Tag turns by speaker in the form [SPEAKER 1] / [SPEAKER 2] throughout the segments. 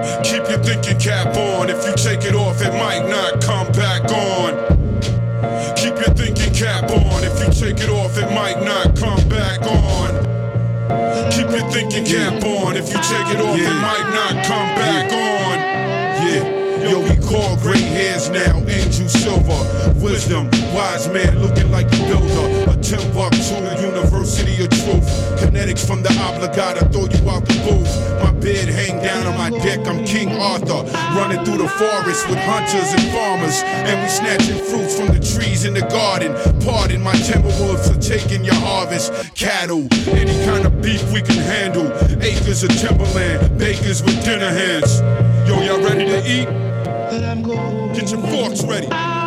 [SPEAKER 1] Keep your thinking cap on. If you take it off, it might not come back on. Keep your thinking cap on. If you take it off, it might not come back on. Keep your thinking cap on. If you take it off, it might not come back on. Yeah. Yo, we call gray hairs now Angel Silver. Wisdom, wise man looking like the builder. A Timbuktu, University of Truth. Kinetics from the obligata, throw you out the booth. My bed hang down on my deck, I'm King Arthur. Running through the forest with hunters and farmers. And we snatching fruits from the trees in the garden. Pardon my timberwolves for taking your harvest. Cattle, any kind of beef we can handle. Acres of timberland, bakers with dinner hands. Yo, y'all ready to eat? Get your forks ready.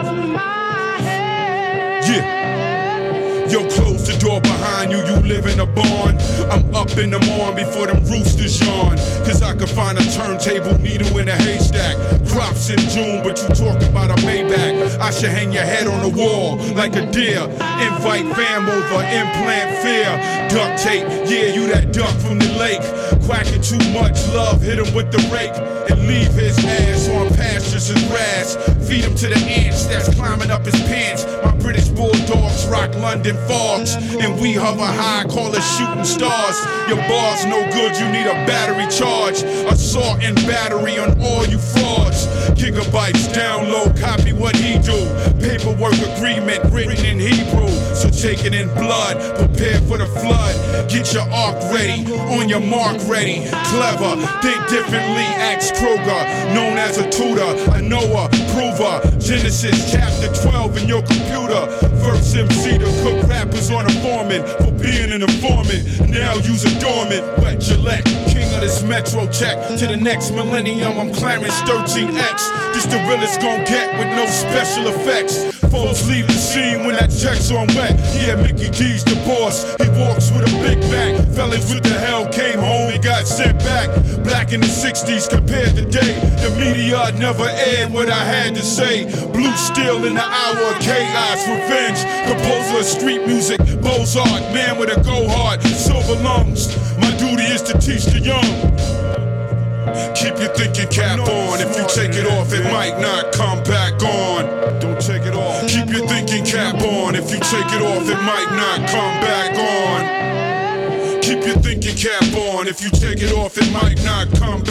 [SPEAKER 1] Yeah. Yo, close the door behind you, you live in a barn. I'm up in the morning before them roosters yawn. Cause I could find a turntable needle in a haystack. Crops in June, but you talk about a Maybach. I should hang your head on the wall like a deer. Invite fam over, implant fear. Duct tape, yeah, you that duck from the lake. Quacking too much love, hit him with the rake. And leave his ass on pastures and grass. Feed him to the ants that's climbing up his pants. My British bulldogs rock London fogs. And we hover high, call us shooting stars. Your bar's no good, you need a battery charge. Assault and battery on all you frauds. Gigabytes, download, copy what he do. Paperwork agreement written in Hebrew. So take it in blood, prepare for the flood. Get your ark ready, on your mark ready. Clever, think differently, ask Kroger. Known as a tutor, a Noah, prover. Genesis chapter 12 in your computer. First MC to cook rappers on a foreman. For being an informant, now use a dormant. Wet Gillette, king of this metro check. To the next millennium, I'm Clarence 13X. This the realest gon' get with no special effects. Foes leave the scene when that check's on wet. Yeah, Mickey D's the boss. He walks with a big back. Fellas with the hell came home, he got sent back. Black in the 60s compared to today. The media never aired what I had to say. Blue steel in the hour of chaos. Revenge, composer of street music. Mozart, man with a go hard. Silver lungs. My duty is to teach the young. Keep your thinking cap on. If you take it off, it might not come back on. Don't take it off. Keep your thinking cap on. If you take it off, it might not come back on. Keep your thinking cap on. If you take it off, it might not come